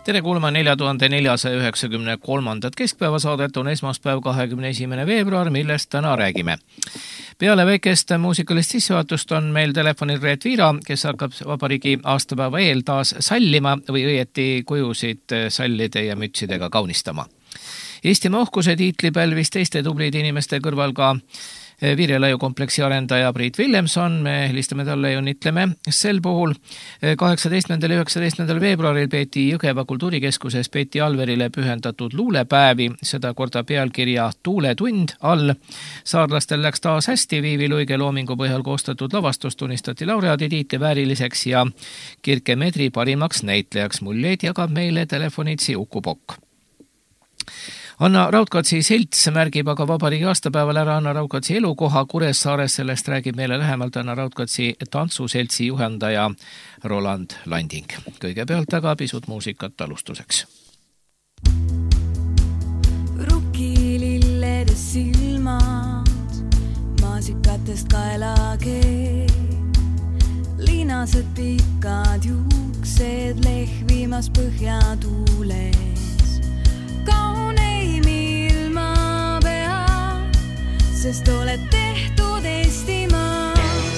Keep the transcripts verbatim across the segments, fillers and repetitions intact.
Tere kuulma nelja tuhande neljasaja üheksakümne kolmandat keskpäevasaadet on esmaspäev kahekümne esimene veebruar, millest täna räägime. Peale väikest muusikalist sissevaatust on meil telefonil Reet Viira, kes hakkab vabariigi aastapäeva eel taas sallima või õieti kujusid sallide ja mütsidega kaunistama. Eestimaa uhkuse tiitli pälvis teiste tublid inimeste kõrval ka Viirelaiu kompleksi arendaja Priit Villemson, me helistame talle ja õnnitleme. Sel puhul kaheksateistkümnendal ja üheksateistkümnendal veebruaril peeti Jõgeva kultuurikeskuses Peeti Alverile pühendatud luulepäevi, seda korda pealkirja Tuuletund all. Saarlastel läks taas hästi, Viivi Luige loomingu põhjal koostatud lavastus tunnistati laureaadi tiitli vääriliseks ja Kirke Medri parimaks näitlejaks. Mulleid jagab meile telefonitsi Uku Pokk. Anna Raudkatsi selts märgib aga vabariigi aastapäeval ära Anna Raudkatsi elukoha Kuressaares, sellest räägib meile lähemalt Anna Raudkatsi tantsuseltsi juhendaja Roland Landing. Kõigepealt aga pisut muusikat alustuseks. Rukililledes silmad, maasikatest kaelakee, linased pikad juuksed lehvimas põhjatuules, kauneim ilma pea, sest oled tehtud Eestimaas.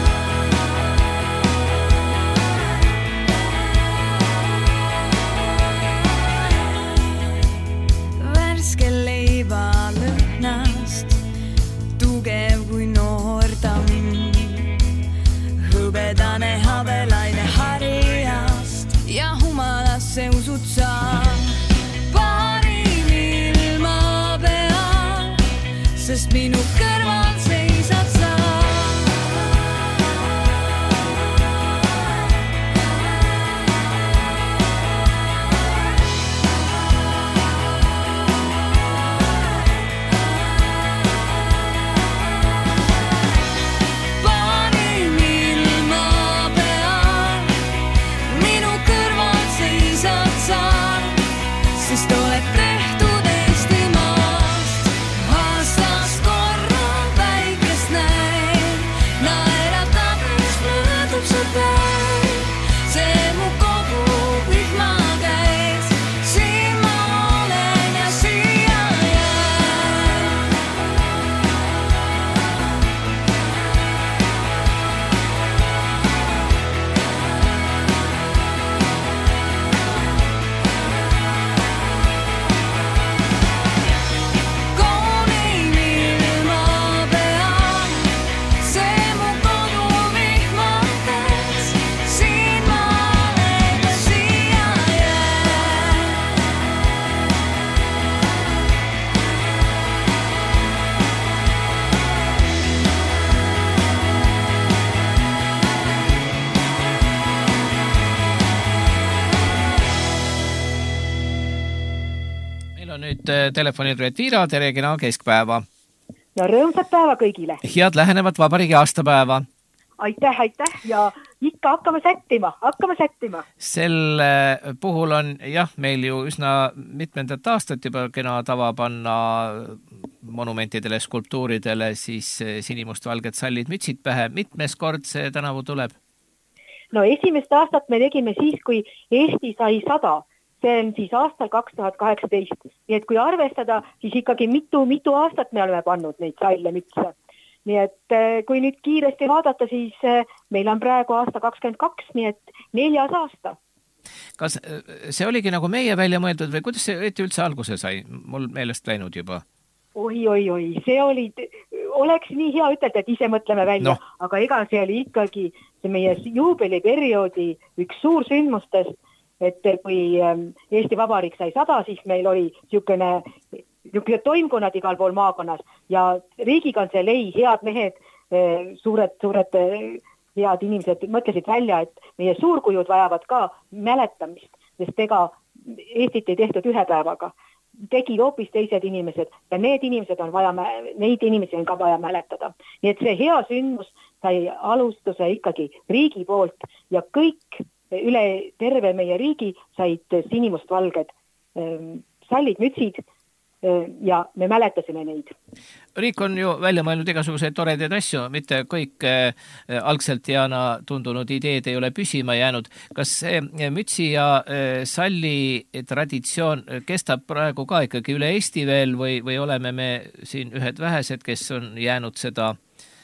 Värskel leiva lõhnast, tugev kui noortamm, hõbedane habelaine harjast ja humalasse usud sa. Sest minu kõrval seisad sa. Parim ilma peal, minu kõrval seisad sa, sest oled tehtud telefonil Reet Viira, tere kena keskpäeva. Ja rõõmsat päeva kõigile. Head lähenevat vabariigi aastapäeva. Aitäh, aitäh ja ikka hakkame sättima, hakkame sättima. Sel puhul on jah, meil ju üsna mitmendat aastat juba kena tava panna monumentidele, skulptuuridele siis sinimust-valged sallid mütsid pähe. Mitmes kord see tänavu tuleb? No esimest aastat me tegime siis, kui Eesti sai sada. See on siis aastal kaks tuhat kaheksateist. Nii et kui arvestada, siis ikkagi mitu, mitu aastat me oleme pannud neid salle mütse. Nii et kui nüüd kiiresti vaadata, siis meil on praegu aasta kakskümmend kaks, nii et neljas aasta. Kas see oligi nagu meie välja mõeldud või kuidas see üldse alguse sai? Mul meelest läinud juba. Oi, oi, oi, see oli, oleks nii hea ütelda, et ise mõtleme välja, no. Aga ega see oli ikkagi see meie juubeliperioodi üks suur sündmustest, et kui Eesti Vabariik sai sada, siis meil oli niisugune, niisugune toimkonnad igal pool maakonnas ja Riigikantselei head mehed, suured, suured head inimesed mõtlesid välja, et meie suurkujud vajavad ka mäletamist, sest ega Eestit ei tehtud ühe päevaga. Tegid hoopis teised inimesed ja need inimesed on vaja, neid inimesi on ka vaja mäletada. Nii et see hea sündmus sai alustuse ikkagi riigi poolt ja kõik üle terve meie riigi said sinimust valged sallid, mütsid ja me mäletasime neid. Riik on ju välja mõelnud igasuguseid toredaid asju, mitte kõik algselt Jaana tundunud ideed ei ole püsima jäänud. Kas see mütsi ja salli traditsioon kestab praegu ka ikkagi üle Eesti veel või, või oleme me siin ühed vähesed, kes on jäänud seda,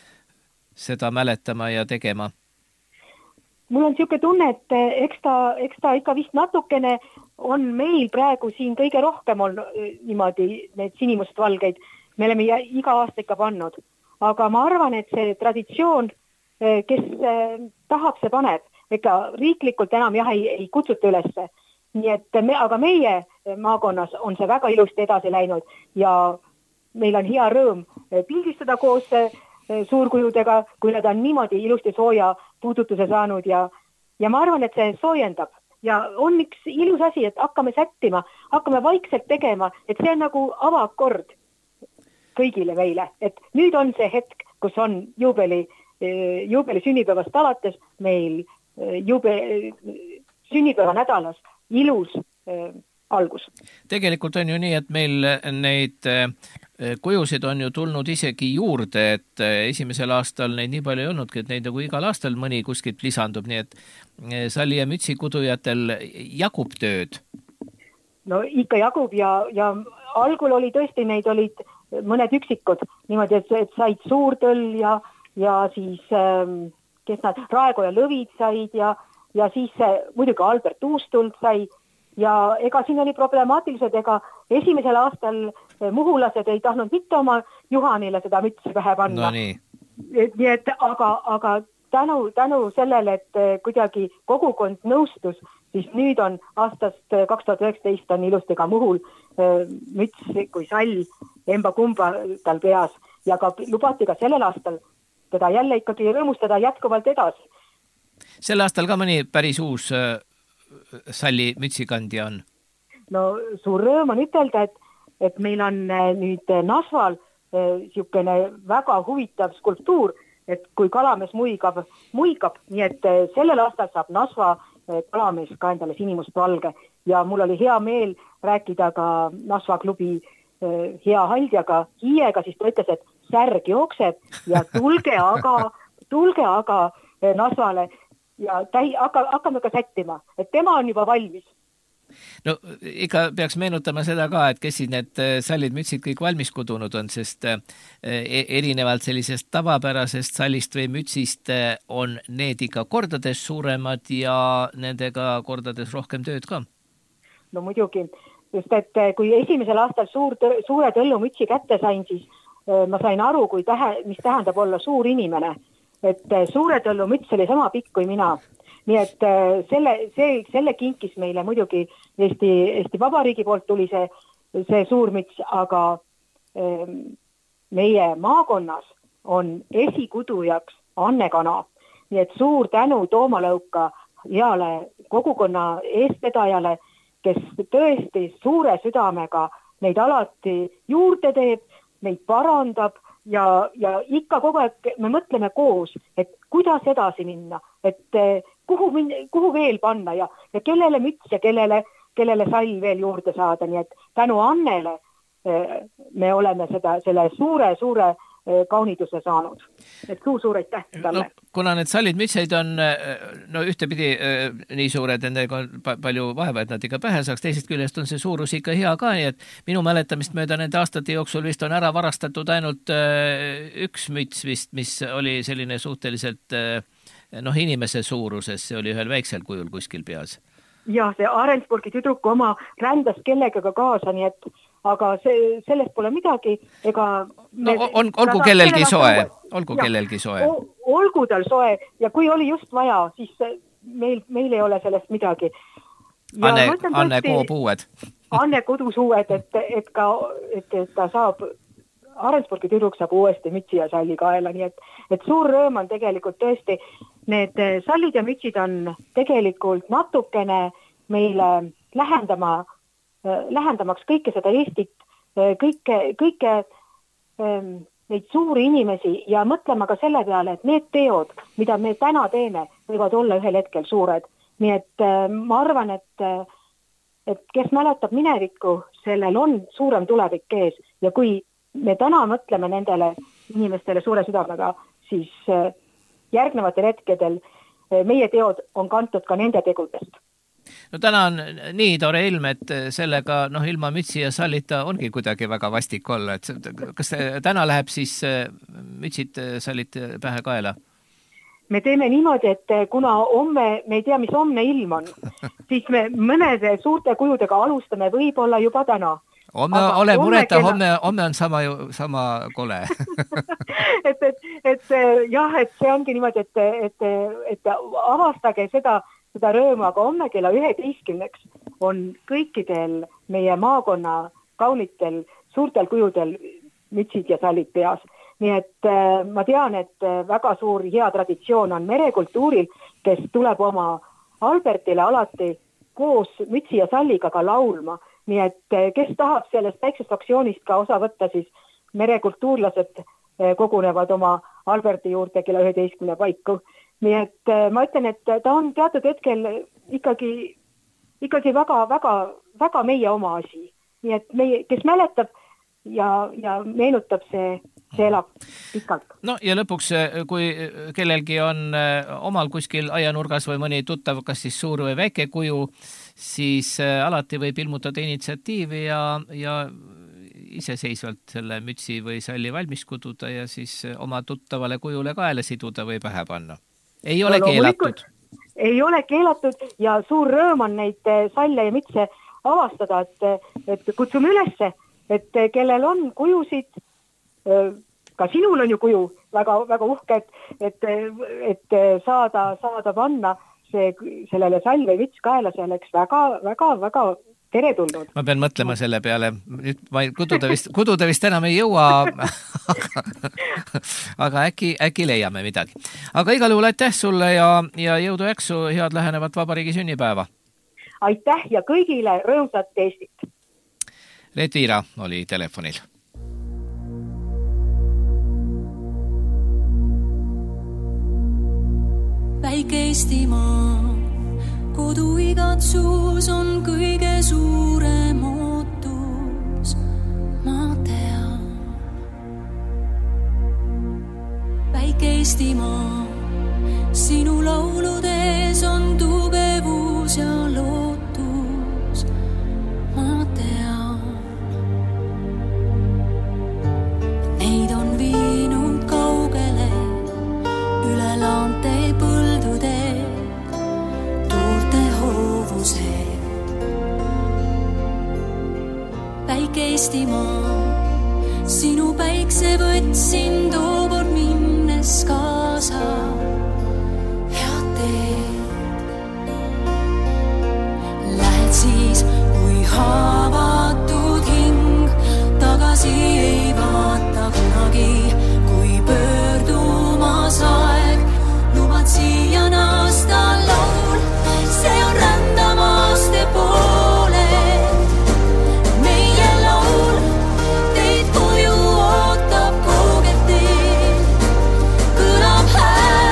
seda mäletama ja tegema? Mul on siuke tunne, et eks ta, eks ta ikka vist natukene on meil praegu siin kõige rohkem on niimoodi need sinimustvalgeid. Me oleme iga aasta ikka pannud. Aga ma arvan, et see traditsioon, kes tahab, see paneb. Ega riiklikult enam jah ei, ei kutsuta ülesse. Nii et me, aga meie maakonnas on see väga ilusti edasi läinud ja meil on hea rõõm pildistada koos suurkujudega, kui nad on niimoodi ilusti sooja puudutuse saanud ja, ja ma arvan, et see soojendab. Ja on üks ilus asi, et hakkame sättima, hakkame vaikselt tegema, et see on nagu avakord kõigile meile. Et nüüd on see hetk, kus on juubeli, juubeli sünnipäevast alates meil juube, sünnipäeva nädalas ilus äh, algus. Tegelikult on ju nii, et meil neid kujusid on ju tulnud isegi juurde, et esimesel aastal neid nii palju ei olnudki, et neid nagu igal aastal mõni kuskilt lisandub, nii et salli ja mütsi kudujatel jagub tööd. No ikka jagub ja, ja algul oli tõesti, neid olid mõned üksikud, niimoodi, et, et said Suurtöll ja, ja siis kes nad, Raego ja Lõvid said ja, ja siis muidugi Albert Uustuld sai ja ega siin oli problemaatilised, ega esimesel aastal muhulased ei tahtnud mitte oma Juhanile seda mütsi pähe panna. No nii. Et, nii et, aga, aga tänu, tänu sellele, et kuidagi kogukond nõustus, siis nüüd on aastast kaks tuhat üheksateist on ilusti ka muhul müts kui sall emba kumba tal peas ja ka lubati ka sellel aastal teda jälle ikkagi rõõmustada jätkuvalt edasi. Sel aastal ka mõni päris uus salli mütsikandja on? No suur rõõm on ütelda, et, et meil on nüüd Nasval siukene väga huvitav skulptuur, et kui kalamees muigab, muigab, nii et sellel aastal saab Nasva kalamees ka endale sinimustvalge ja mul oli hea meel rääkida ka Nasva klubi hea haldjaga, Hiiega, siis ta ütles, et särg jookseb ja tulge aga, tulge aga Nasvale ja täi, hakka, hakkame ka sättima, et tema on juba valmis. No ikka peaks meenutama seda ka, et kes siin need sallid mütsid kõik valmis kudunud on, sest erinevalt sellisest tavapärasest sallist või mütsist on need ikka kordades suuremad ja nendega kordades rohkem tööd ka. No muidugi, just et kui esimesel aastal suur, suure tõllumütsi kätte sain, siis ma sain aru, kui tähe, mis tähendab olla suur inimene. Et suure tõllumüts oli sama pikk kui mina. Nii et selle, see, selle kinkis meile muidugi Eesti, Eesti Vabariigi poolt tuli see, see suur müts, aga ähm, meie maakonnas on esikudujaks Anne Kana. Nii et suur tänu Toomalõuka heale kogukonna eestvedajale, kes tõesti suure südamega neid alati juurde teeb, neid parandab ja, ja ikka kogu aeg me mõtleme koos, et kuidas edasi minna, et kuhu, kuhu veel panna ja, ja kellele müts ja kellele, kellele sall veel juurde saada. Nii et tänu Annele me oleme seda, selle suure, suure kauniduse saanud. Et suur, suur aitäh talle. No, kuna need sallid mütseid on no ühtepidi nii suured, nendega on palju vaeva, et nad ikka pähe saaks, teisest küljest on see suurus ikka hea ka, et minu mäletamist mööda nende aastate jooksul vist on ära varastatud ainult üks müts vist, mis oli selline suhteliselt noh, inimese suuruses, see oli ühel väiksel kujul kuskil peas. Ja see Arensburgi tüdruku oma rändas kellegagi kaasa, nii et aga see, sellest pole midagi, ega no, on, olgu kellelgi soe, olgu ja, kellelgi soe. Olgu tal soe ja kui oli just vaja, siis meil, meil ei ole sellest midagi. Ja Anne, Anne Koopuued. Anne kodusuued, et, et, ka, et, et ta saab, Arensburgi tüdruk saab uuesti mütsi ja salli kaela, nii et, et suur rõõm on tegelikult tõesti, need sallid ja mütsid on tegelikult natukene meile lähendama lähendamaks kõike seda Eestit, kõike, kõike neid suuri inimesi ja mõtlema ka selle peale, et need teod, mida me täna teeme, võivad olla ühel hetkel suured. Nii et ma arvan, et, et kes mäletab minevikku, sellel on suurem tulevik ees ja kui me täna mõtleme nendele inimestele suure südamega, siis järgnevatel hetkedel meie teod on kantud ka nende tegudest. No täna on nii tore ilm, et sellega noh, ilma mütsi ja sallita ongi kuidagi väga vastik olla. Et kas täna läheb siis mütsid sallit pähe kaela? Me teeme niimoodi, et kuna homme, me ei tea, mis homne ilm on, siis me mõnede suurte kujudega alustame võib-olla juba täna. Homme ole mureta, kella... homme, homme on sama, sama kole. et, et, et jah, et see ongi niimoodi, et, et, et avastage seda, seda rõõmu, aga homme kella üheteistkümneks on kõikidel meie maakonna kaunitel suurtel kujudel mütsid ja sallid peas. Nii et äh, ma tean, et väga suur hea traditsioon on merekultuuril, kes tuleb oma Albertile alati koos mütsi ja salliga ka laulma. Nii et kes tahab sellest väiksest aktsioonist ka osa võtta, siis merekultuurlased kogunevad oma Alberti juurde kella üheteistkümne paiku. Nii et ma ütlen, et ta on teatud hetkel ikkagi, ikkagi väga, väga, väga meie oma asi. Nii et meie, kes mäletab ja, ja meenutab see, see elab pikalt. No ja lõpuks, kui kellelgi on omal kuskil aianurgas või mõni tuttav, kas siis suur või väike kuju, siis alati võib ilmutada initsiatiivi ja, ja iseseisvalt selle mütsi või salli valmis kududa ja siis oma tuttavale kujule kaela siduda või pähe panna. Ei ole no, keelatud. Ei ole keelatud ja suur rõõm on neid salle ja mütse avastada, et, et kutsume ülesse, et kellel on kujusid, ka sinul on ju kuju väga, väga uhke, et, et, et saada, saada panna see, sellele sall või müts kaela, see oleks väga, väga, väga teretulnud. Ma pean mõtlema selle peale. Nüüd ma kududa vist, kududa vist enam ei jõua, aga, aga äkki, äkki leiame midagi. Aga igal juhul aitäh sulle ja, ja jõudu jaksu, head lähenevat vabariigi sünnipäeva. Aitäh ja kõigile rõõmsat Eestit. Reet Viira oli telefonil. Väike Eestimaa, kodu igatsus on kõige suurem ootus, ma tean. Väike Eestimaa, sinu lauludes on tugevus ja lootus, ma tean. Neid on viinud kaugele üle laante põldude tuurte hoovused. Väike Eestimaa, sinu päikse võtsin tookord minnes kaasa. Head teed. Lähed siis, kui haavatud hing tagasi ei vaata kunagi, kui pöördumas aeg lubad siia naasta laul, see on rändamaaste poole. Meie laul teid koju ootab kooged teed, kõlab hääl.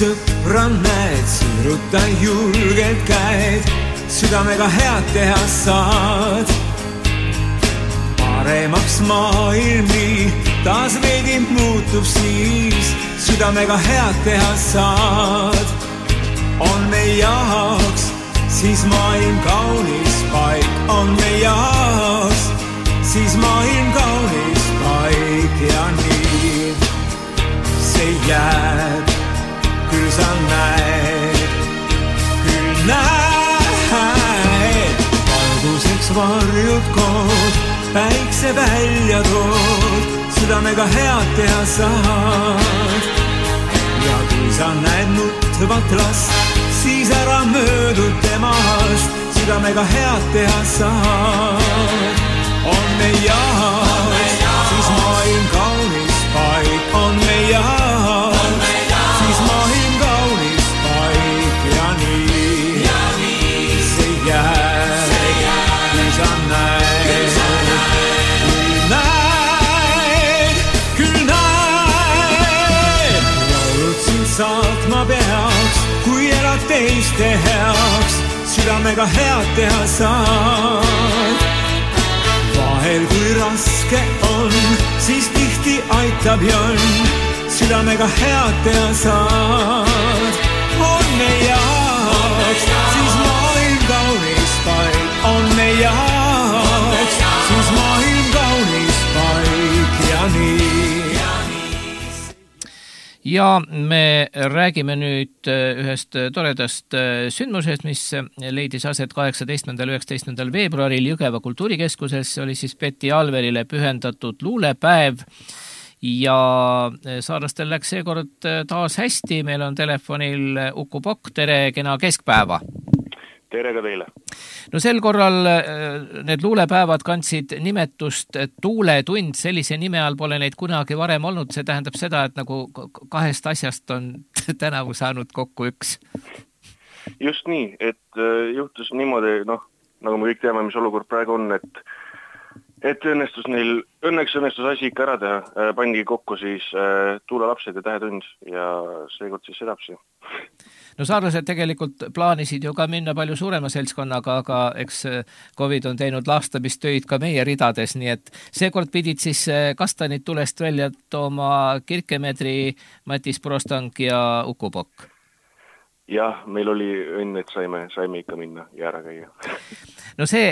sõpran näed, siruta julgelt käed, südamega head teha saad. Paremaks maailm nii, taas veidi muutub siis, südamega head teha saad. On meie jaoks, siis maailm kaunis paik, on meie jaoks, siis maailm kaunis paik ja nii see jääb. Küll sa näed, küll näed, valguseks varjud kood, päikse välja tood, südamega head teha saad. Ja kui sa näed nutvat last, siis ära möödud temast, südamega head teha saad. On meie jaoks, siis maailm kaunis paik, on meie jaoks, siis maailm kaunis paik ja nii, ja nii see jääb, kui sa näed, küll näed, küll näed. Laulud sind saatma peaks, kui elad teiste heaks, südamega head teha saad. Vahel kui raske on, siis tihti aitab jõnn, südamega head teha saad. On meie jaoks, siis maailm kaunis paik, on meie jaoks, siis maailm kaunis paik ja nii. Ja me räägime nüüd ühest toredast sündmusest, mis leidis aset kaheksateistkümnendal üheksateistkümnendal veebruaril Jõgeva kultuurikeskuses. Oli siis Betty Alverile pühendatud luulepäev ja saarlastel läks seekord taas hästi. Meil on telefonil Uku Pokk, tere, kena keskpäeva. Tere ka teile. No sel korral need luulepäevad kandsid nimetust Tuuletund, sellise nime all pole neid kunagi varem olnud. See tähendab seda, et nagu kahest asjast on tänavu saanud kokku üks. Just nii, et juhtus niimoodi, noh, nagu me kõik teame, mis olukord praegu on, et et õnnestus neil, õnneks õnnestus asi ikka ära teha, pandi kokku siis Tuulelapsed ja Tähetund ja seekord siis edapsi. No saarlased tegelikult plaanisid ju ka minna palju suurema seltskonnaga, aga eks Covid on teinud laastamistöid ka meie ridades, nii et seekord pidid siis kastanid tulest välja tooma Kirkemeetri, Matis Prostang ja Uku Pokk. Jah, meil oli õnn, et saime, saime ikka minna ja ära käia. No see,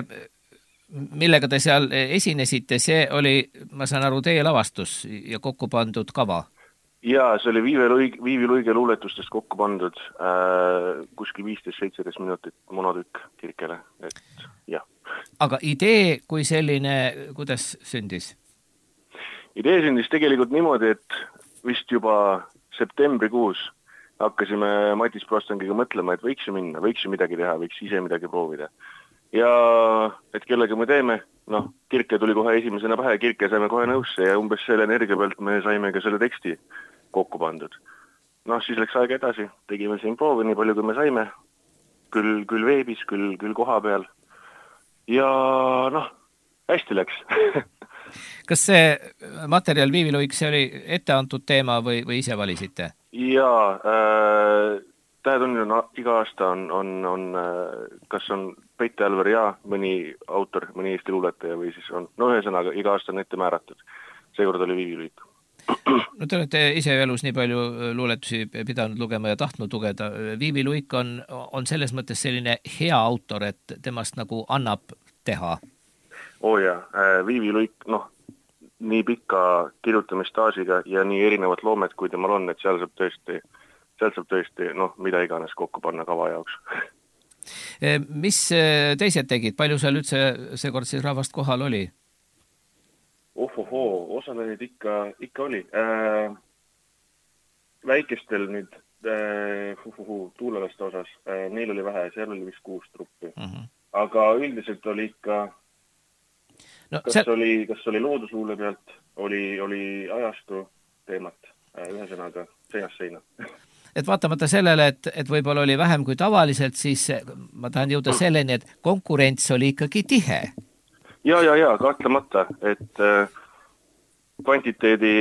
millega te seal esinesite, see oli, ma saan aru, teie lavastus ja kokku pandud kava? Jaa, see oli Viivi Luige, Viivi Luige luuletustest kokku pandud äh, kuskil viisteist seitseteist minutit monotükk Kirkele, et jah. Aga idee kui selline, kuidas sündis? Idee sündis tegelikult niimoodi, et vist juba septembrikuus hakkasime Matis Prostangiga mõtlema, et võiks ju minna, võiks ju midagi teha, võiks ise midagi proovida. Ja et kellega me teeme, noh, Kirke tuli kohe esimesena pähe, Kirke saime kohe nõusse ja umbes selle energia pealt me saime ka selle teksti kokku pandud. Noh, siis läks aeg edasi, tegime siin proovi nii palju, kui me saime, küll, küll veebis, küll, küll koha peal. Ja noh, hästi läks. Kas see materjal Viivi Luik, see oli ette antud teema või, või ise valisite? Jaa, äh, Tähetund on iga aasta on, on, on, kas on Betty Alver ja mõni autor, mõni Eesti luuletaja või siis on, no ühesõnaga, iga aasta on ette määratud. Seekord oli Viivi Luik. No te olete ise elus nii palju luuletusi pidanud lugema ja tahtnud lugeda. Viivi Luik on, on selles mõttes selline hea autor, et temast nagu annab teha. Oo jaa, Viivi Luik, noh, nii pikka kirjutamistaažiga ja nii erinevad loomed, kui temal on, et seal saab tõesti, seal saab tõesti, noh, mida iganes kokku panna kava jaoks. Mis teised tegid? Palju seal üldse seekord siis rahvast kohal oli? Ohohoo, osalejaid ikka, ikka oli. Äh, väikestel nüüd äh, uhuhu, tuulelaste osas, äh, neil oli vähe, seal oli vist kuus truppi. Uh-huh. Aga üldiselt oli ikka, no, kas, seal... oli, kas oli loodusluule pealt, oli, oli ajastu teemat, äh, ühesõnaga seinast seina. Et vaatamata sellele, et, et võib-olla oli vähem kui tavaliselt, siis ma tahan jõuda selleni, et konkurents oli ikkagi tihe. Ja, ja, ja, kahtlemata, et äh, kvantiteedi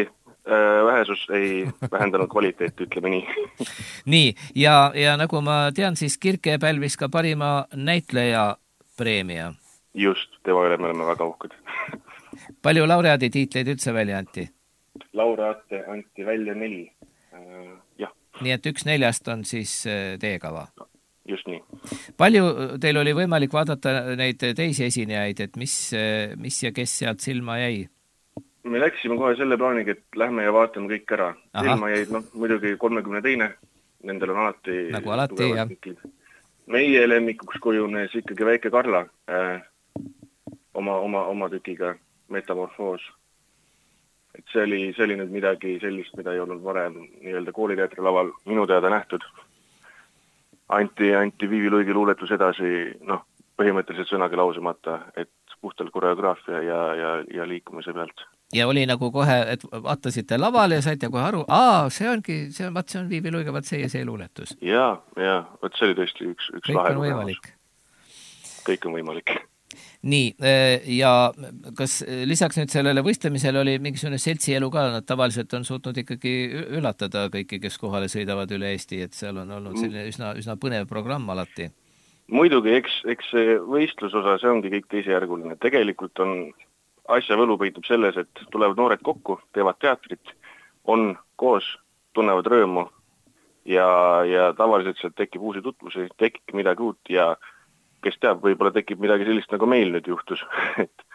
vähesus ei vähendanud kvaliteeti, ütleme nii. Nii, ja, ja nagu ma tean, siis Kirke pälvis ka parima näitleja preemia. Just, tema üle me oleme väga uhked. Palju laureaadi tiitleid üldse välja anti? Laureaate anti välja neli. Äh, jah. Nii et üks neljast on siis teie kava? Just nii. Palju teil oli võimalik vaadata neid teisi esinejaid, et mis, mis ja kes sealt silma jäi? Me läksime kohe selle plaaniga, et lähme ja vaatame kõik ära. Aha. Silma jäid, noh, muidugi kolmekümne teine, nendel on alati... Nagu alati, jah. Meie lemmikuks kujunes ikkagi väike Karla äh, oma, oma, oma tükiga Metamorfoos. Et see oli, see oli nüüd midagi sellist, mida ei olnud varem nii-öelda kooliteatri laval minu teada nähtud. Anti, anti Viivi Luigi luuletus edasi, noh, põhimõtteliselt sõnagi lausemata, et puhtalt koreograafia ja, ja, ja liikumise pealt. Ja oli nagu kohe, et vaatasite lavale ja saite kohe aru, aa, see ongi, see on, vaat see on Viivi Luiga, vaat see ja see luuletus. Ja, ja, vaat see oli tõesti üks, üks kõik lahe. On võimalik. Kõik on võimalik. Nii, ja kas lisaks nüüd sellele võistlemisele oli mingisugune seltsielu ka, nad tavaliselt on suutnud ikkagi üllatada kõiki, kes kohale sõidavad üle Eesti, et seal on olnud selline üsna, üsna põnev programm alati. Muidugi, eks, eks see võistlusosa, see ongi kõik teisejärguline. Tegelikult on asja võlu peitub selles, et tulevad noored kokku, teevad teatrit, on koos, tunnevad rõõmu ja, ja tavaliselt sealt tekib uusi tutvusi, tekib midagi uut ja kes teab, võib-olla tekib midagi sellist, nagu meil nüüd juhtus. et,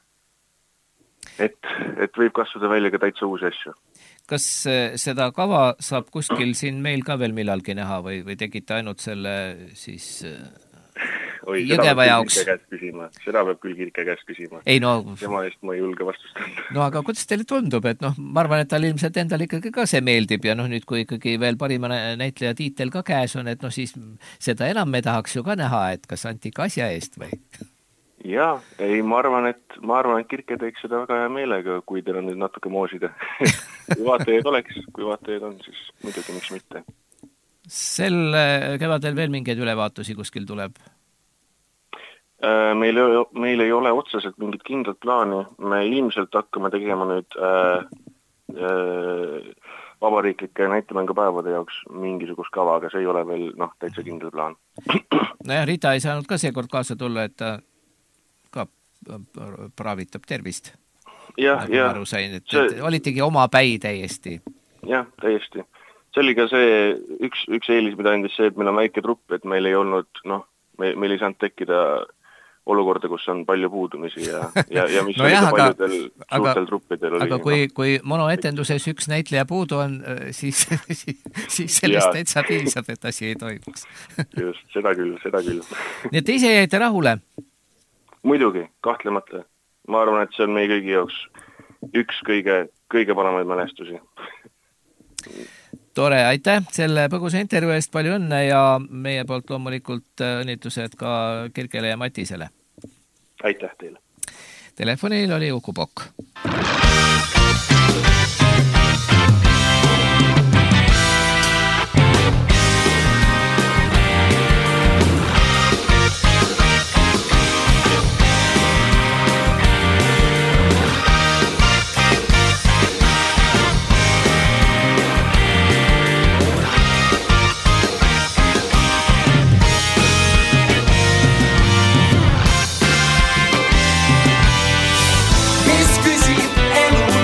et, et võib kasvada välja ka täitsa uusi asju. Kas seda kava saab kuskil siin meil ka veel millalgi näha või, või tegite ainult selle siis Oi, Jõgeva jaoks? Seda peab küll Kirke käest küsima. Ei, no, tema eest ma ei julge vastust anda. No aga kuidas teile tundub, et noh, ma arvan, et tal ilmselt endal ikkagi ka see meeldib ja noh, nüüd kui ikkagi veel parima näitleja tiitel ka käes on, et noh, siis seda enam me tahaks ju ka näha, et kas anti ka asja eest või? Jaa, ei, ma arvan, et ma arvan, et Kirke teeks seda väga hea meelega, kui teil on nüüd natuke moosida. Kui vaatajaid oleks, kui vaatajaid on, siis muidugi miks mitte. Sel kevadel veel mingeid ülevaatusi kuskil tuleb? Meil, meil ei ole otseselt mingit kindlat plaani. Me ilmselt hakkame tegema nüüd äh, äh, vabariiklike näitemängupäevade jaoks mingisugust kava, aga see ei ole veel noh, täitsa kindel plaan. Nojah, Rita ei saanud ka seekord kaasa tulla, et ta ka praavitab tervist. Jah, nagu jah. Aru sain, et, see... et olitegi oma päi täiesti. Jah, täiesti. See oli ka see üks, üks eelis, mida endis see, et meil on väike trupp, et meil ei olnud, noh, meil, meil ei saanud tekkida olukorda, kus on palju puudumisi ja, ja, ja mis no oli jah, ka paljudel aga, suurtel truppidel oli. Aga kui, no. kui monoetenduses üks näitleja puudu on, siis, siis sellest täitsa piisab, et asi ei toimuks. Just, seda küll, seda küll. Nii et ise jäite rahule? Muidugi, kahtlemata. Ma arvan, et see on meie kõigi jaoks üks kõige, kõige paremaid mälestusi. Tore, aitäh selle põgusa intervjuu eest, palju õnne ja meie poolt loomulikult õnnitlused ka Kirkele ja Matisele. Aitäh teile. Telefonil oli Uku Pokk. Mis küsib elu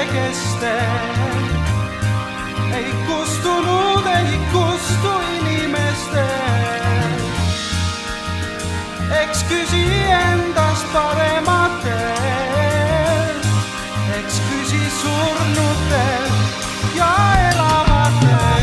kestel. Ei kustunud, ei kustu inimestel. Eks küsi endast parematel, eks küsi surnutel ja elavatel.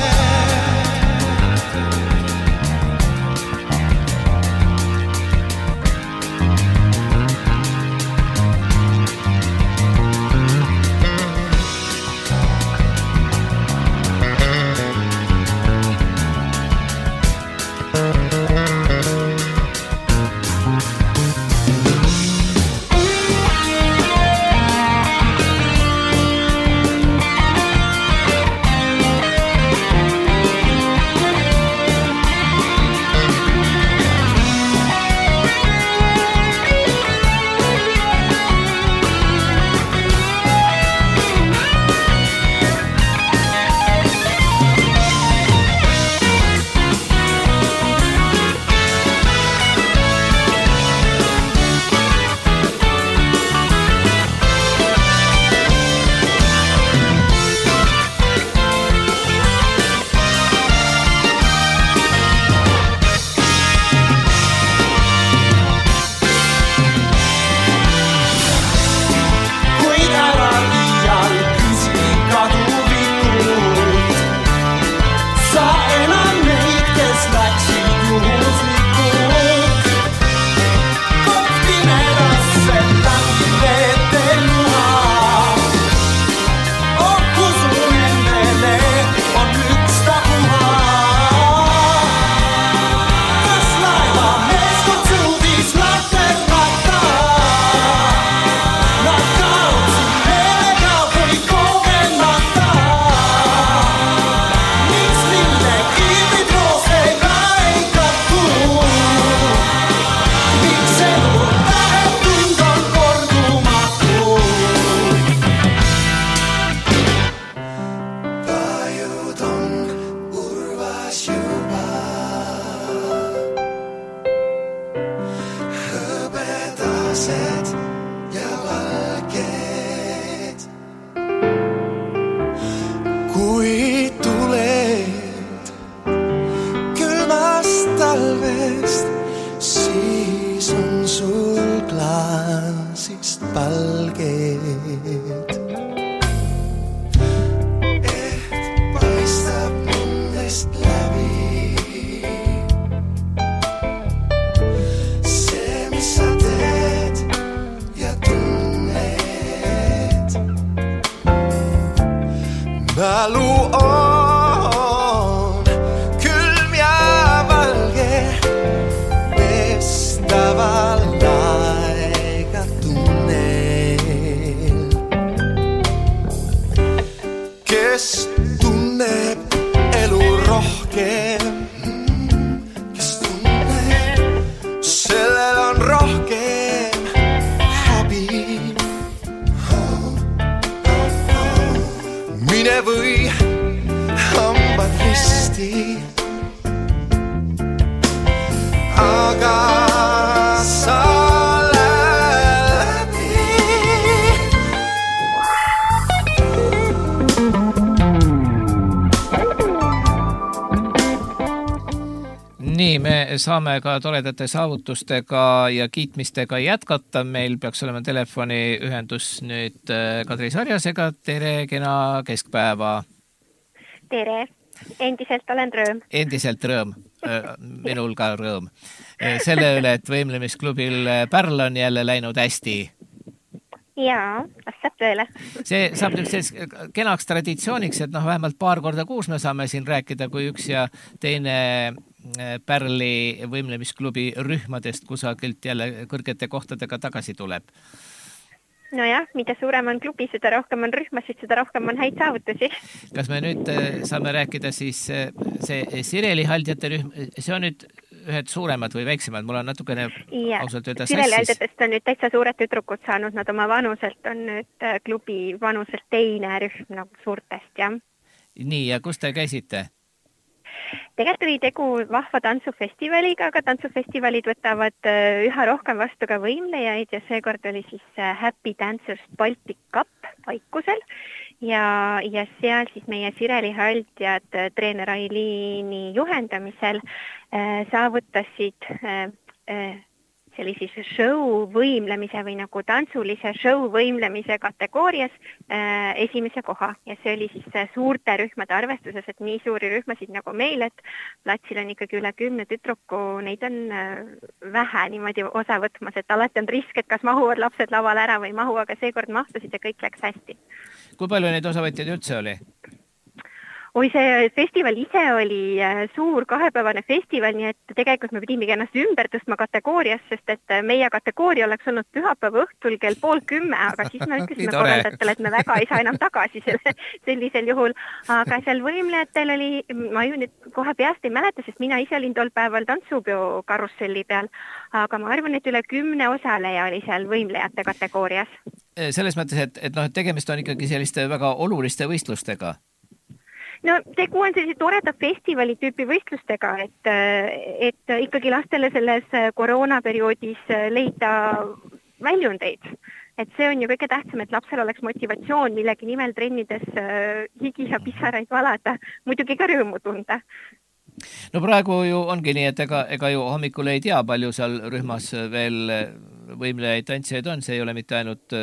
Saame ka toredate saavutustega ja kiitmistega jätkata. Meil peaks olema telefoniühendus nüüd Kadri Sarjasega. Tere, kena keskpäeva. Tere. Endiselt olen rõõm. Endiselt rõõm. Minul ka rõõm. Selle üle, et võimlemissklubil Pärl on jälle läinud hästi. Jaa, saab tööle. See saab niisuguseks kenaks traditsiooniks, et noh, vähemalt paar korda kuus me saame siin rääkida, kui üks ja teine Pärli võimlemisklubi rühmadest kusagilt jälle kõrgete kohtadega tagasi tuleb. Nojah, mida suurem on klubi, seda rohkem on rühmasid, seda rohkem on häid saavutusi. Kas me nüüd saame rääkida siis see Sireli haldjate rühm, see on nüüd ühed suuremad või väiksemad, mul on natukene ja, ausalt öelda sassis. Sireli haldjatest on nüüd täitsa suured tüdrukud saanud, nad oma vanuselt on nüüd klubi vanuselt teine rühm nagu suurtest, jah. Nii, ja kus te käisite? Tegelikult oli tegu vahva tantsufestivaliga, aga tantsufestivalid võtavad üha rohkem vastu ka võimlejaid ja seekord oli siis Happy Dancers Baltic Cup Vaikusel ja, ja seal siis meie Sireli haldjad treener Ailiini juhendamisel äh, saavutasid äh, äh, sellise show võimlemise või nagu tantsulise show võimlemise kategoorias äh, esimese koha ja see oli siis suurte rühmade arvestuses, et nii suuri rühmasid nagu meil, et platsil on ikkagi üle kümne tütruku, neid on äh, vähe niimoodi osa võtmas, et alati on risk, et kas mahuvad lapsed laval ära või mahu, aga seekord mahtusid ja kõik läks hästi. Kui palju neid osavõtjaid üldse oli? Oi, see festival ise oli suur kahepäevane festival, nii et tegelikult me pidime ennast ümber tõstma kategoorias, sest et meie kategooria oleks olnud pühapäeva õhtul kell pool kümme, aga siis me ütlesime korraldajatele, et me väga ei saa enam tagasi selle, sellisel juhul. Aga seal võimlejatel oli, ma ju nüüd kohe peast ei mäleta, sest mina ise olin tol päeval tantsupeo karusselli peal, aga ma arvan, et üle kümne osaleja oli seal võimlejate kategoorias. Selles mõttes, et, et, no, et tegemist on ikkagi selliste väga oluliste võistlustega. No tegu on sellise toreda festivali tüüpi võistlustega, et, et ikkagi lastele selles koroonaperioodis leida väljundeid. Et see on ju kõige tähtsam, et lapsel oleks motivatsioon millegi nimel trennides higi ja pisaraid valada, muidugi ka rõõmu tunda. No praegu ju ongi nii, et ega, ega ju hommikul ei tea, palju seal rühmas veel võimlejaid tantsijaid on, see ei ole mitte ainult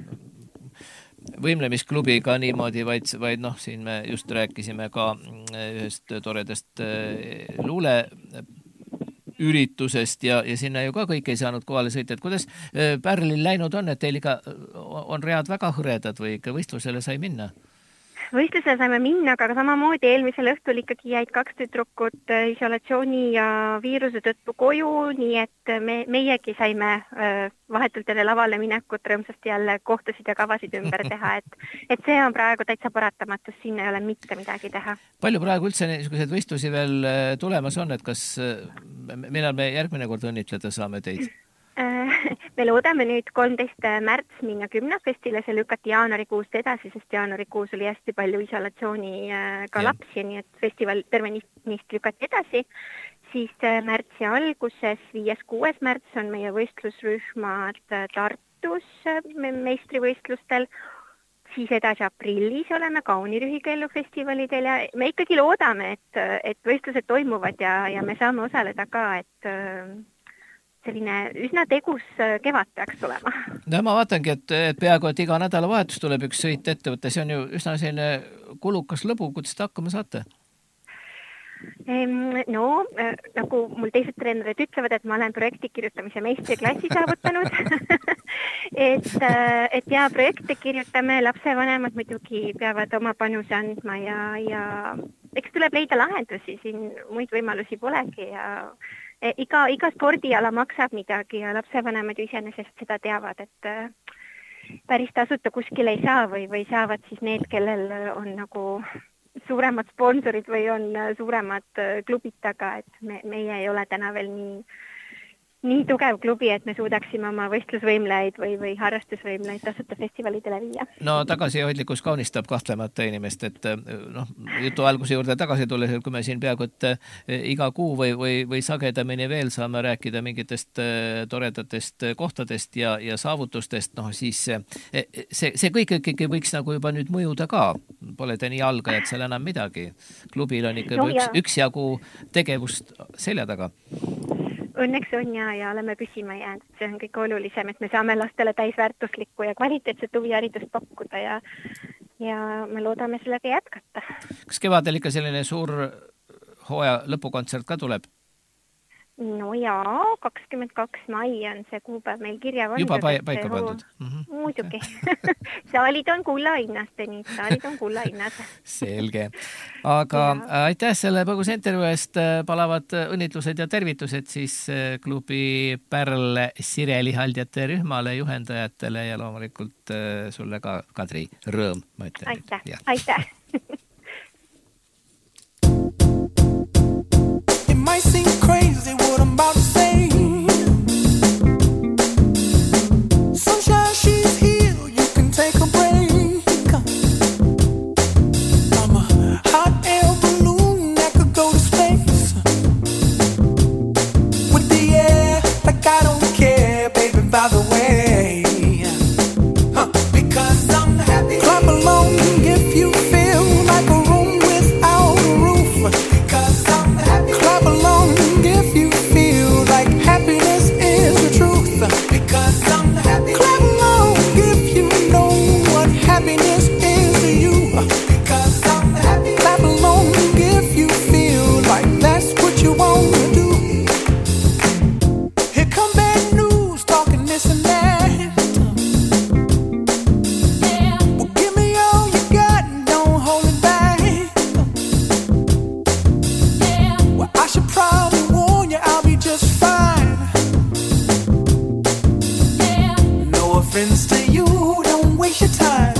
võimlemisklubiga niimoodi, vaid, vaid noh, siin me just rääkisime ka ühest toredast luule üritusest ja, ja sinna ju ka kõik ei saanud kohale sõita. Et kuidas Pärlil läinud on, et teil ikka on read väga hõredad või ikka võistlusele sai minna? Võistlusele saime minna, aga samamoodi eelmisel õhtul ikkagi jäid kaks tütrukut isolatsiooni ja viiruse tõttu koju, nii et me, meiegi saime vahetult jälle lavale minekut rõõmsasti jälle kohtasid ja kavasid ümber teha, et, et see on praegu täitsa paratamatus, siin ei ole mitte midagi teha. Palju praegu üldse niisuguseid võistlusi veel tulemas on, et kas, millal me järgmine kord õnnitleda saame teid? Me loodame nüüd kolmteist märts minna Gümnafestile, see lükati jaanuarikuust edasi, sest jaanuarikuus oli hästi palju isolatsiooniga lapsi, nii et festival terve niist lükati edasi. Siis märtsi alguses, viies kuues märts on meie võistlusrühmad Tartus meistrivõistlustel. Siis edasi aprillis oleme Kaunirühikellu festivalidel ja me ikkagi loodame, et, et võistlused toimuvad ja, ja me saame osaleda ka, et selline üsna tegus kevad peaks tulema. No ma vaatangi, et, et peaaegu, et iga nädalavahetus tuleb üks sõit ettevõtte. See on ju üsna selline kulukas lõbu, kuidas te hakkama saate? No, nagu mul teised treenerid ütlevad, et ma olen projekti kirjutamise meistriklassi saavutanud. et, et ja projekte kirjutame, lapsevanemad muidugi peavad oma panuse andma ja, ja eks tuleb leida lahendusi, siin muid võimalusi polegi ja Iga, iga spordiala maksab midagi ja lapsevanemad ju iseenesest seda teavad, et päris tasuta kuskil ei saa või, või saavad siis need, kellel on nagu suuremad sponsorid või on suuremad klubid taga, et me, meie ei ole täna veel nii, nii tugev klubi, et me suudaksime oma võistlusvõimleid või, või harrastusvõimleid tasuta festivalidele viia. No tagasihoidlikkus kaunistab kahtlemata inimest, et noh, jutu alguse juurde tagasi tulles, kui me siin peaaegu, et iga kuu või, või, või sagedamini veel saame rääkida mingitest toredatest kohtadest ja, ja saavutustest, noh siis see, see kõik ikkagi võiks nagu juba nüüd mõjuda ka. Pole te nii algajad seal enam midagi. Klubil on ikka no, üks, üksjagu tegevust selja taga. Õnneks on ja, ja oleme püsima jäänud. See on kõik olulisem, et me saame lastele täisväärtuslikku ja kvaliteetset huviharidust pakkuda ja, ja me loodame sellega jätkata. Kas kevadel ikka selline suur hooaja lõpukontsert ka tuleb? No jaa, kakskümmend kaks mai on see kuupäev meil kirja pandud. Juba paika pandud. Mm-hmm. Muidugi. Saalid on kullahinnas, Tõnis, saalid on kullahinnas. Selge. Aga ja. Aitäh selle põgus intervjuu eest, palavad õnnitlused ja tervitused siis klubi Pärl Sireli haldjate rühmale, juhendajatele ja loomulikult sulle ka, Kadri, rõõm, ma ütlen. Aitäh, ja. aitäh. It might seem crazy what I'm about to say. Sunshine, she's here, you can take a break. I'm a hot air balloon that could go to friends to you, don't waste your time.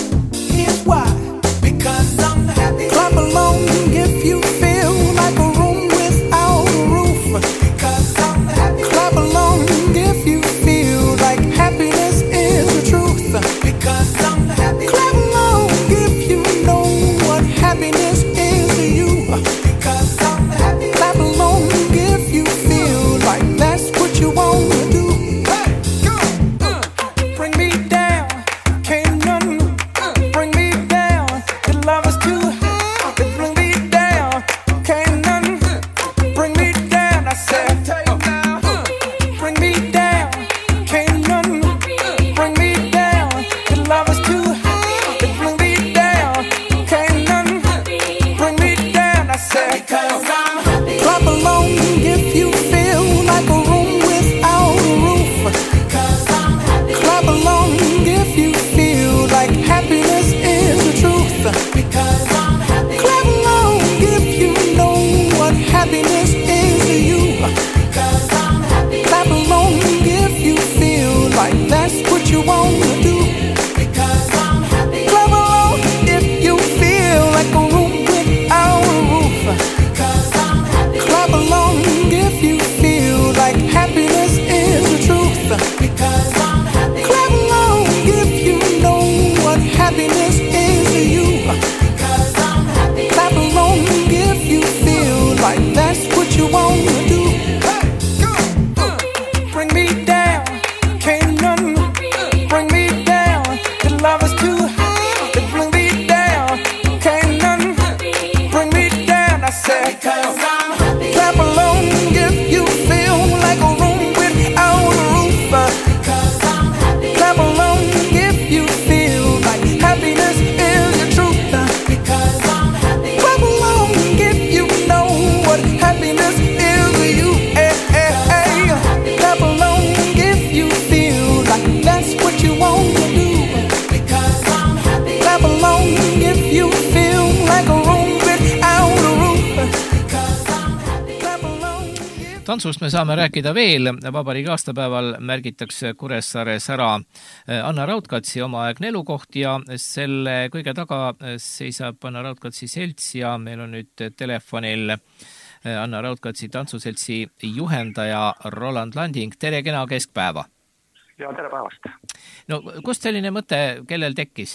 Here's why. Because I'm happy. Clap along if you feel like a room without a roof. Because I'm happy. Clap along if you feel like happiness is the truth. Because I'm happy. Clap along if you know what happiness is to you. Because I'm happy. Clap along if you feel like that's what you want to do. Hey, go. Uh, bring me down. Can't none uh, bring me down. The love is too high. They bring me down. Can't none uh, bring me down. I said, uh, bring me down. Can't none uh, bring me down. The love is too high. They bring me down. Can't none uh, bring me down. I said, because I'm happy. Clap along if you feel like a room without a roof. Because I'm happy. Clap along if you feel like happiness is the truth. Because I'm happy. Clap along if you know what happiness is to you. Because I'm happy. Clap along if you feel like that's what you want to do. Because I'm happy. Clap along if you feel like a room without a roof. Because I'm happy. Clap along if you feel like happiness is the truth. Because I'm happy. Clap along if you know what happiness is to you. Because I'm happy. Clap along if you feel like that's what you want to do. Hey, go. Uh, bring me down. Can't none uh, bring me down. The love is too high. They bring me down. Can't none uh, bring me down. I said, because I'm happy. Clap along if you feel like a room without a roof. Because I'm happy. Clap along if you feel like happiness is the truth. Because I'm happy. Clap along if you know what happiness is to you. Eh, eh, eh. Clap along if you feel like that's what you want to do. Because I'm happy. Clap along if you feel like a room without a roof. Because I'm happy. Clap along if Tantsust me saame rääkida veel. Vabariigi aastapäeval märgitakse Kuressaares ära Anna Raudkatsi omaaegne elukoht ja selle kõige taga seisab Anna Raudkatsi selts ja meil on nüüd telefonil Anna Raudkatsi tantsuseltsi juhendaja Roland Landing. Tere kena keskpäeva! Ja tere päevast! No kust selline mõte, kellel tekkis?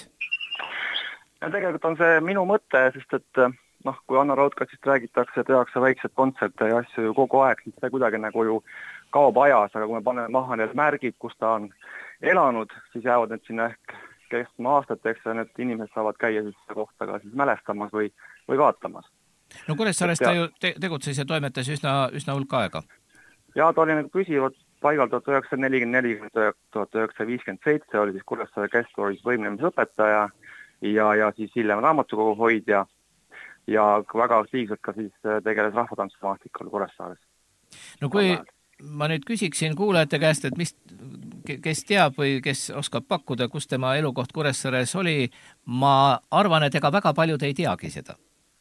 Ja tegelikult on see minu mõte, sest et noh, kui Anna Raudkatsist räägitakse, tehakse väiksed kontserte ja asju ju kogu aeg, siis see kuidagi nagu ju kaob ajas, aga kui me paneme maha need märgid, kus ta on elanud, siis jäävad need sinna ehk kestma aastateks ja need inimesed saavad käia siis seda kohta ka siis mälestamas või, või vaatamas. No Kuressaares ta ju te tegutses ja toimetas üsna, üsna hulk aega. Ja ta oli nagu püsivad paigal tuhat üheksasada nelikümmend neli tuhat üheksasada viiskümmend seitse oli siis Kuressaare keskkoolis võimlemisõpetaja ja, ja siis hiljem raamatukogu hoidja ja väga aktiivselt ka siis tegeles rahvatantsumaastikul Kuressaares. No kui ma nüüd küsiksin kuulajate käest, et mis, kes teab või kes oskab pakkuda, kus tema elukoht Kuressaares oli, ma arvan, et ega väga paljud ei teagi seda.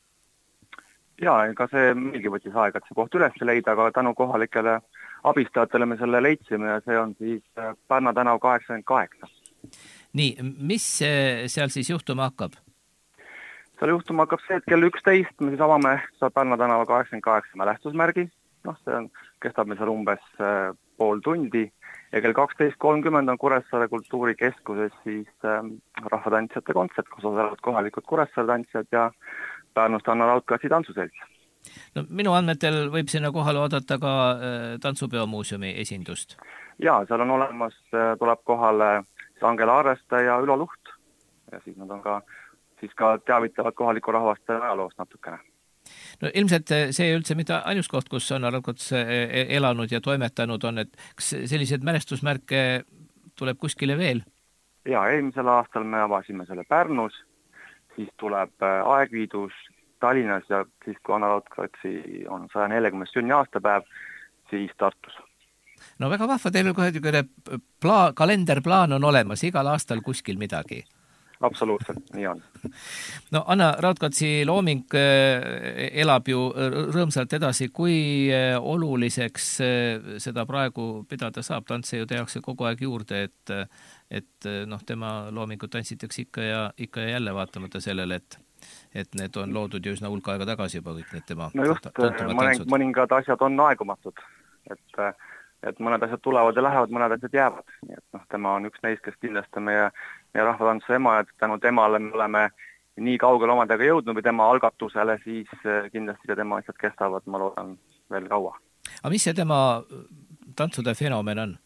Ja, ega see meilgi võttis aega, et see koht üles leida, aga tänu kohalikele abistajatele me selle leidsime ja see on siis Pärna tänav kaheksakümmend kaheksa. Nii, mis seal siis juhtuma hakkab? Seal juhtuma hakkab see, et kell üksteist me siis avame Pärna tänava kaheksakümmend kaheksa mälestusmärgi. Noh, see on, kestab meil seal umbes pool tundi ja kell kaksteist kolmkümmend on Kuressaare kultuurikeskuses siis äh, rahvatantsijate kontsert, kus osalevad kohalikud Kuressaare tantsijad ja Pärnust Anna Raudkatsi tantsuselts. No, minu andmetel võib sinna kohale oodata ka äh, Tantsupeomuuseumi esindust. Ja, seal on olemas, tuleb kohale Angela Arresta ja Ülo Luht ja siis nad on ka, siis ka teavitavad kohaliku rahvaste ajaloost natukene. No ilmselt see üldse mitte ainus koht, kus Anna Raudkats elanud ja toimetanud on, et kas sellised mälestusmärke tuleb kuskile veel? Ja, eelmisel aastal me avasime selle Pärnus, siis tuleb Aegviidus Tallinnas ja siis kui Anna Raudkatsi on saja neljakümnes sünni aastapäev, siis Tartus. No väga vahva, teil on kohe pla- kalenderplaan on olemas, igal aastal kuskil midagi. absoluutselt, nii on. No Anna Raudkatsi looming elab ju rõõmsalt edasi. Kui oluliseks seda praegu pidada saab? Tantse ju tehakse kogu aeg juurde, et, et noh, tema loomingut tantsitakse ikka ja, ikka ja jälle vaatamata sellele, et, et need on loodud ju üsna hulka aega tagasi juba kõik need tema no just, mõning, mõningad asjad on aegumatud, et et mõned asjad tulevad ja lähevad, mõned asjad jäävad. Nii et noh, tema on üks neist, kes kindlasti meie, meie rahvatantsu ema, et tänu temale me oleme nii kaugele omadega jõudnud või tema algatusele, siis kindlasti ka tema asjad kestavad, ma loodan, veel kaua. Aga mis see tema tantsude fenomen on?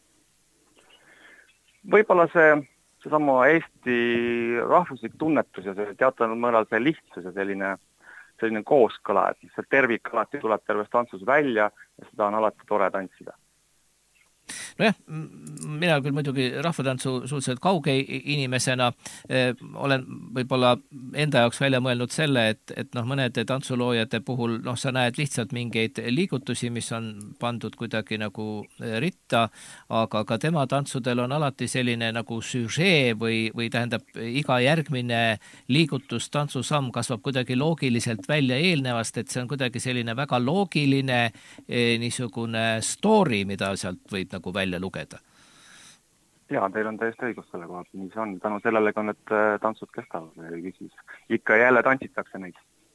Võib-olla see, see sama Eesti rahvuslik tunnetus ja see teatanud mõnel see lihtsus ja selline, selline kooskõla, et see tervik alati tuleb terves tantsus välja ja seda on alati tore tantsida. Nojah, mina küll muidugi rahvatantsu suhteliselt kauge inimesena eh, olen võib-olla enda jaoks välja mõelnud selle, et, et noh, mõnede tantsuloojate puhul noh, sa näed lihtsalt mingeid liigutusi, mis on pandud kuidagi nagu ritta, aga ka tema tantsudel on alati selline nagu süžee või, või tähendab, iga järgmine liigutus, tantsusamm kasvab kuidagi loogiliselt välja eelnevast, et see on kuidagi selline väga loogiline eh, niisugune story, mida sealt võib nagu välja lugeda. Jaa, teil on täiesti õigus selle kohalt, nii see on. Tänu sellele ka need tantsud kestavad, siis ikka jälle tantsitakse neid.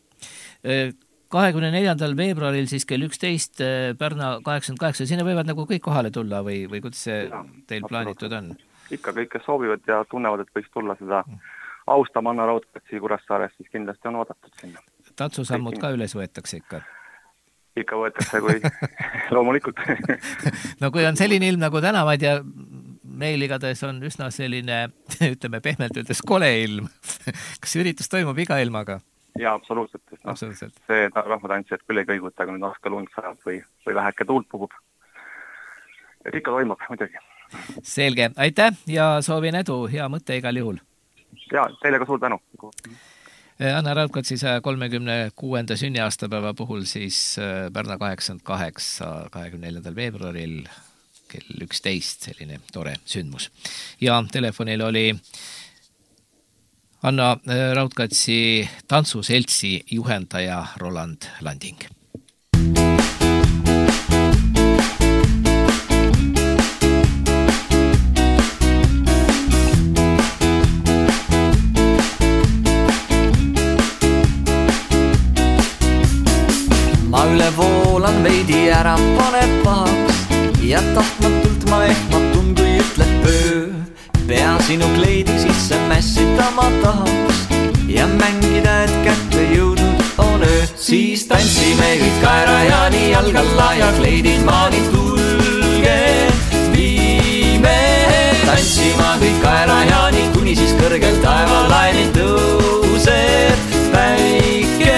kahekümne neljandal veebruaril siis kell üksteist Pärna kaheksakümmend kaheksa, sinna võivad nagu kõik kohale tulla või, või kuidas see ja, teil plaanitud on? Ikka kõik, kes soovivad ja tunnevad, et võiks tulla seda austama Anna Raudkatsi Kuressaares, siis kindlasti on oodatud sinna. Tantsusammud ka üles võetakse ikka? Ikka võetakse kui loomulikult. No kui on selline ilm nagu täna, ma ei tea, meil igatahes on üsna selline, ütleme pehmelt ütles, kole ilm. Kas üritus toimub iga ilmaga? Jaa, absoluutselt. No, absoluutselt. See rahvatantsijad küll ei kõiguta, kui nüüd aska lund sajab või, või väheke tuult puhub. Et ikka toimub, muidugi. Selge, aitäh ja soovin edu, hea mõte igal juhul. Jaa, teile ka suur tänu. Anna Raudkatsi saja kolmekümne kuuenda sünniaastapäeva puhul siis Pärna kaheksakümmend kaheksa kahekümne neljandal veebruaril kell üksteist, selline tore sündmus. Ja telefonil oli Anna Raudkatsi tantsuseltsi juhendaja Roland Landing. Üle voolan veidi ära paneb pahaks ja tahtmatult ma ehmatun, kui ütleb pöö. Pea sinu kleidi sisse mässida ma tahaks ja mängida, et kätte jõudnud on öö. Siis tantsime kõik kaera ja nii jalgalla ja kleidid maani tulge viime. Tantsima kõik kaera ja nii kuni siis kõrgel taevalaini tõuseb päike.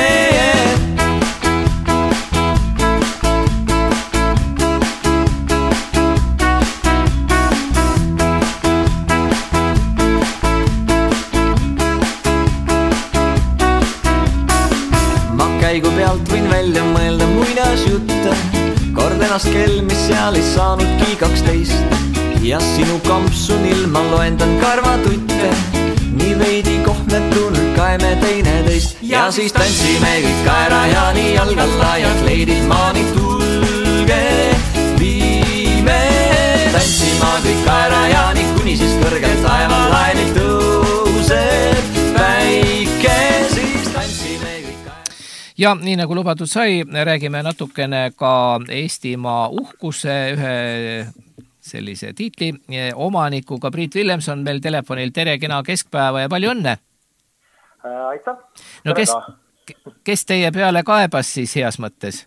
Käigu pealt võin välja mõelda muinasjutte, kord ennast kell, mis seal ei saanudki kaksteist ja sinu kampsun ilma loendan karvatutte, nii veidi kohmetun kaeme teineteist ja siis tantsime kõik kaera ja nii jalgalla ja kleidid maani tulge viime. Tantsima kõik kaera ja nii kuni siis kõrgel taevalaini tõuseb päike, siis tantsime ja nii nagu lubatud sai, räägime natukene ka Eestimaa uhkuse ühe sellise tiitli omanikuga. Priit Villemson meil telefonil, tere, kena keskpäeva ja palju õnne! Aitäh! No kes, kes teie peale kaebas siis heas mõttes?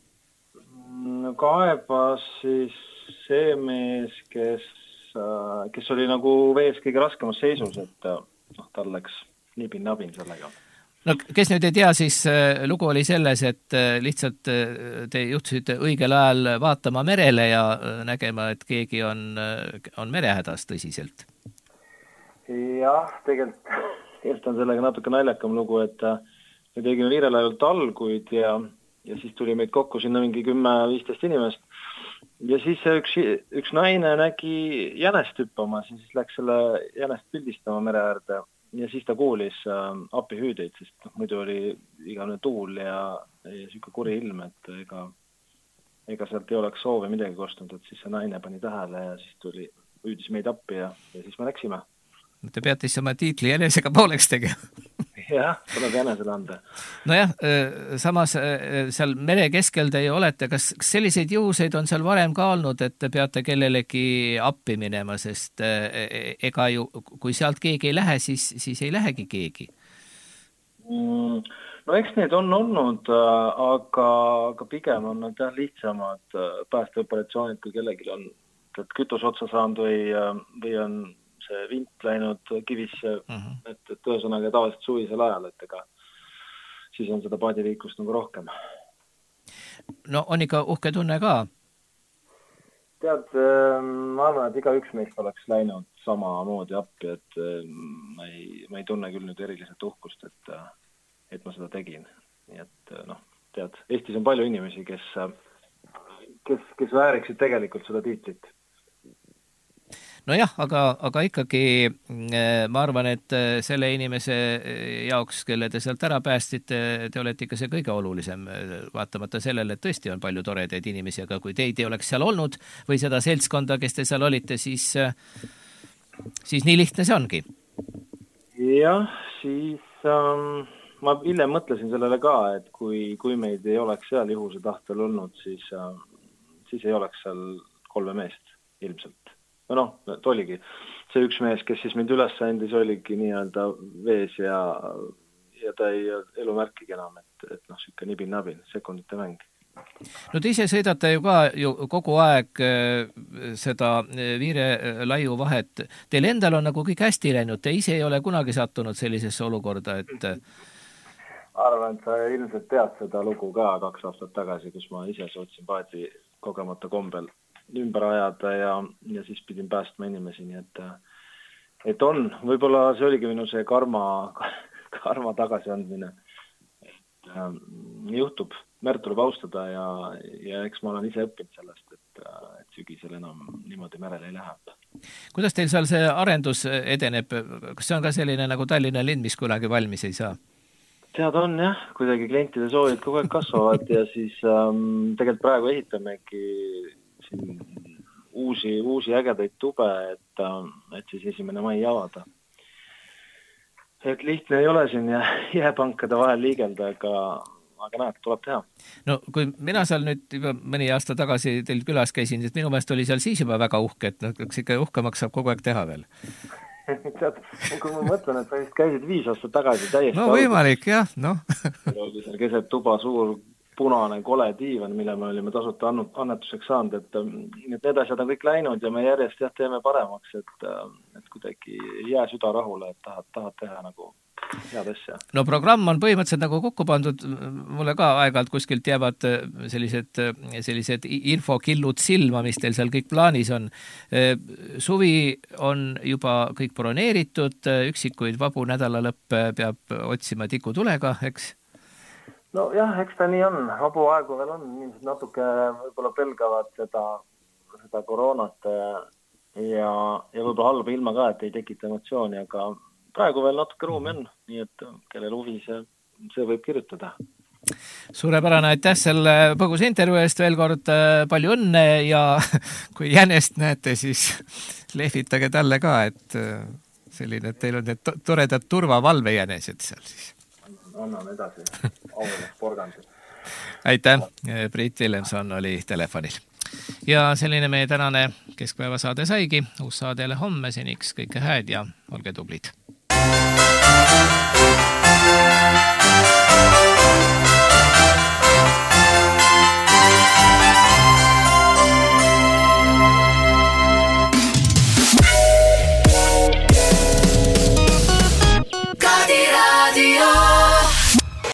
Kaebas siis see mees, kes, kes oli nagu vees kõige raskemas seisus, et noh, tal läks nibin-nabin sellega. No kes nüüd ei tea, siis lugu oli selles, et lihtsalt te juhtusite õigel ajal vaatama merele ja nägema, et keegi on, on merehädas tõsiselt. Jah, tegelikult, tegelikult on sellega natuke naljakam lugu, et me tegime viirelaevalt alguid ja, ja siis tuli meid kokku sinna mingi kümme viisteist inimest. Ja siis üks, üks naine nägi jänest hüppama, siis läks selle jänest pildistama mere äärde. ja siis ta kuulis äh, appihüüdeid, sest noh, muidu oli igavene tuul ja, ja siuke kuri ilm, et ega, ega sealt ei oleks soovi midagi kostnud, et siis see naine pani tähele ja siis tuli, hüüdis meid appi ja, ja siis me läksime. Te peate siis oma tiitli jänesega pooleks tegema. Jah, tuleb jänesele anda. Nojah, samas seal mere keskel te ju olete, kas selliseid juhuseid on seal varem ka olnud, et te peate kellelegi appi minema, sest ega ju, kui sealt keegi ei lähe, siis, siis ei lähegi keegi? Mm, no eks need on olnud, aga, aga pigem on nad jah lihtsamad päästeoperatsioonid, kui kellelgi on kütus otsa saanud või, või on see vint läinud kivisse, uh-huh. et, et tõesõnaga tavaliselt suvisel ajal, et ega siis on seda paadiliiklust nagu rohkem. No on ikka uhke tunne ka? Tead, ma arvan, et iga üks meist oleks läinud sama moodi appi, et ma ei, ma ei tunne küll nüüd eriliselt uhkust, et, et ma seda tegin. Nii et noh, tead, Eestis on palju inimesi, kes, kes, kes vääriksid tegelikult seda tiitlit. Nojah, aga, aga ikkagi ma arvan, et selle inimese jaoks, kelle te sealt ära päästite, te olete ikka see kõige olulisem, vaatamata sellele, et tõesti on palju toredaid inimesi, aga kui teid ei oleks seal olnud või seda seltskonda, kes te seal olite, siis, siis nii lihtne see ongi. Jah, siis ähm, ma hiljem mõtlesin sellele ka, et kui, kui meid ei oleks seal juhuse tahtel olnud, siis, äh, siis ei oleks seal kolme meest ilmselt. No noh, et oligi. See üks mees, kes siis mind üles andis, oligi nii-öelda vees ja, ja ta ei elu märkigi enam, et, et noh, siuke nibin-nabin, sekundite mäng. No te ise sõidate ju ka ju kogu aeg seda Viire laiu vahet. Teil endal on nagu kõik hästi läinud, te ise ei ole kunagi sattunud sellisesse olukorda, et... Arvan, et sa ilmselt tead seda lugu ka kaks aastat tagasi, kus ma ise suutsin paadi kogemata kombel ümber ajada ja, ja siis pidin päästma inimesi, nii et, et on, võib-olla see oligi minu see karma, karma tagasiandmine. Et, ähm, juhtub, merd tuleb austada ja, ja eks ma olen ise õppinud sellest, et, et sügisel enam niimoodi merele ei lähe. Kuidas teil seal see arendus edeneb? Kas see on ka selline nagu Tallinna linn, mis kunagi valmis ei saa? Tead on jah, kuidagi klientide soovid kogu aeg kasvavad ja siis ähm, tegelikult praegu ehitamegi siin uusi, uusi ägedaid tube, et, et siis esimene mai avada. Et lihtne ei ole siin ja jääpankade vahel liigelda, aga, aga näed, tuleb teha. No kui mina seal nüüd juba mõni aasta tagasi teil külas käisin, et minu meelest oli seal siis juba väga uhke, et no, kas ikka uhkemaks saab kogu aeg teha veel? Tead, kui ma mõtlen, et sa vist käisid viis aastat tagasi täiesti... No võimalik, jah, noh. Oli seal keset tuba suur punane kole diivan, mille me olime tasuta annetuseks saanud, et, et need asjad on kõik läinud ja me järjest jah, teeme paremaks, et, et kuidagi jää süda rahule, et tahad, tahad teha nagu head asja. No programm on põhimõtteliselt nagu kokku pandud, mulle ka aeg-ajalt kuskilt jäävad sellised, sellised infokillud silma, mis teil seal kõik plaanis on. Suvi on juba kõik broneeritud, üksikuid vabu nädalalõpp peab otsima tikutulega, eks? No jah, eks ta nii on. Vabu aegu veel on. Inimesed natuke võib-olla pelgavad seda, seda koroonat ja, ja võib-olla halba ilma ka, et ei tekita emotsiooni, aga praegu veel natuke ruumi on, nii et kellel huvi see, see võib kirjutada. Suurepärane, aitäh selle põgus intervjuu eest veel kord palju õnne ja kui jänest näete, siis lehvitage talle ka, et selline, et teil on need toredad turvavalvejänesed seal siis. Annan edasi, aules porgandi. Aitäh, Priit Villemson oli telefonil. Ja selline meie tänane keskpäeva saade saigi. Uus saadele homme, seniks kõike hääd ja olge tublid.